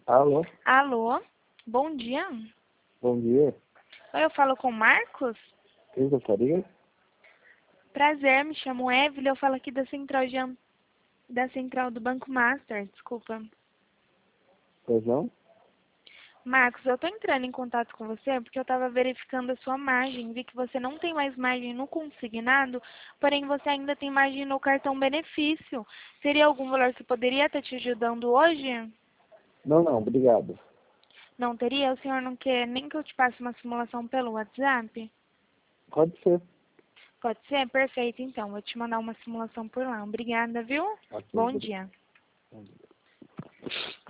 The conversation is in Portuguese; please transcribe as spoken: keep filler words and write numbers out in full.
Alô? Alô, bom dia. Bom dia. Oi, eu falo com o Marcos? Quem gostaria? Prazer, me chamo Evelyn, eu falo aqui da central, de, Am- da central do Banco Master, desculpa. Pois não? Marcos, eu tô entrando em contato com você porque eu estava verificando a sua margem, vi que você não tem mais margem no consignado, porém você ainda tem margem no cartão benefício. Seria algum valor que poderia estar te ajudando hoje? Não, não, obrigado. Não teria? O senhor não quer nem que eu te passe uma simulação pelo WhatsApp? Pode ser. Pode ser? Perfeito, então. Vou te mandar uma simulação por lá. Obrigada, viu? Ok, Bom obrigado. dia. Bom dia.